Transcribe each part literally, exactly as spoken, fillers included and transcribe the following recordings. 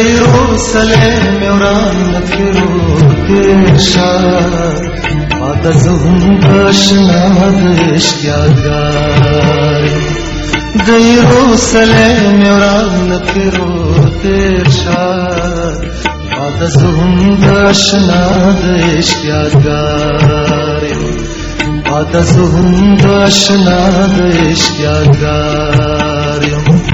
یروسلم وران کرو تیرشار آدزهم باشناد اشتیاگار د یروسلم وران کرو تیرشار آدزهم باشناد اشتیاگار آدزهم باشناد اشتیاگار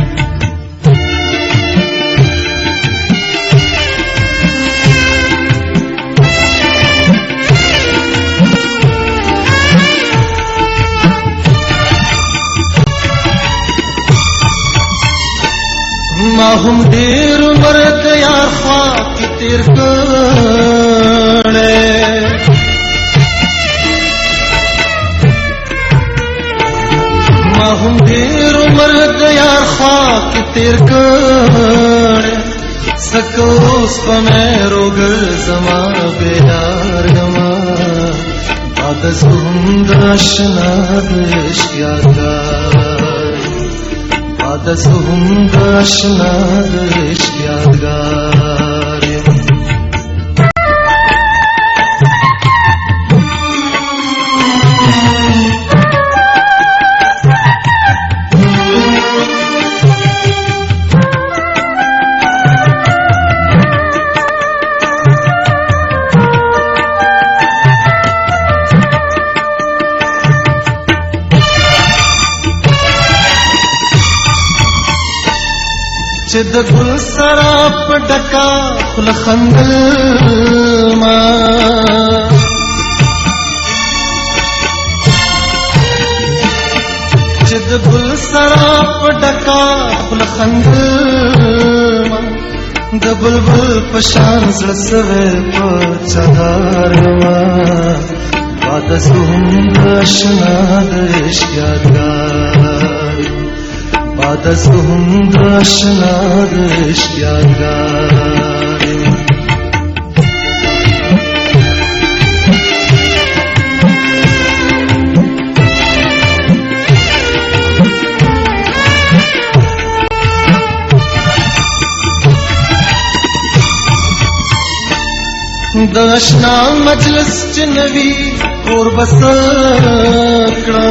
ما هم ډېر عمر د یار خوا کې تېر کړی ما هم ډېر عمر د یار خوا کې تېر کړی سکه اوس به مې روګرځما بیدار یمه باد زهم د اشنا د عشق یادګار آدزهم داشنا د عشق یادګار چې د ګل سره په ډکا خوله خندل ما چې د ګل سره په ډکا خوله خندل ما د بلبل په شان زړه سوی په چادر ما باد زهم د اشنا د عشق یادګار باد زهم د اشنا د عشق یادګار د اشنا مجلس چې نوي کور بس کړه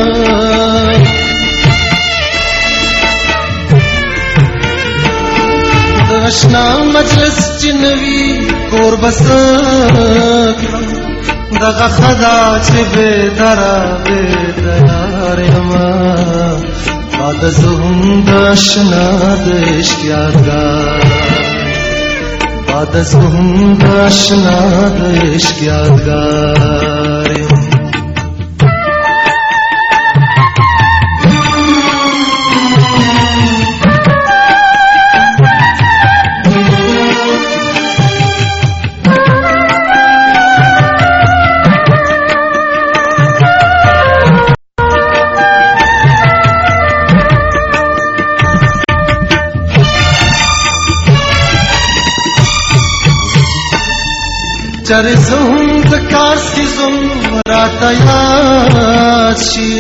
اشنا مجلس چې نوي کور بس دغه خدا چې بې دره بې دیار یمه باد زهم د اشنا د عشق یادګار باد زهم د اشنا د عشق یادګار چر زهم د کار سیزم راته یاد شي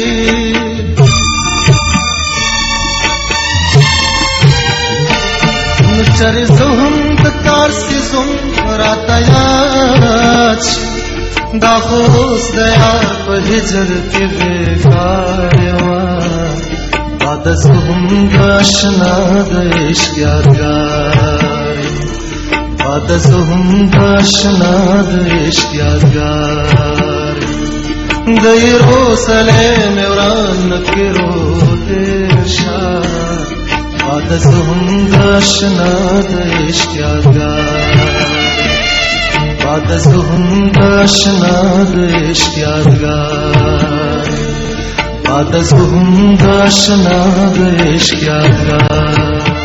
نو چر زهم د کار سیزم راته یاد شي دا خو اوس د یار په هجر کې بېګار یمه باد زهم د اشنا د عشق یادګار باد زهم د اشنا د عشق یادګار د یروسلم وران کرو تیرشار باد زهم د اشنا د عشق یادګار باد زهم د اشنا د عشق یادګار باد زهم د اشنا د عشق یادګار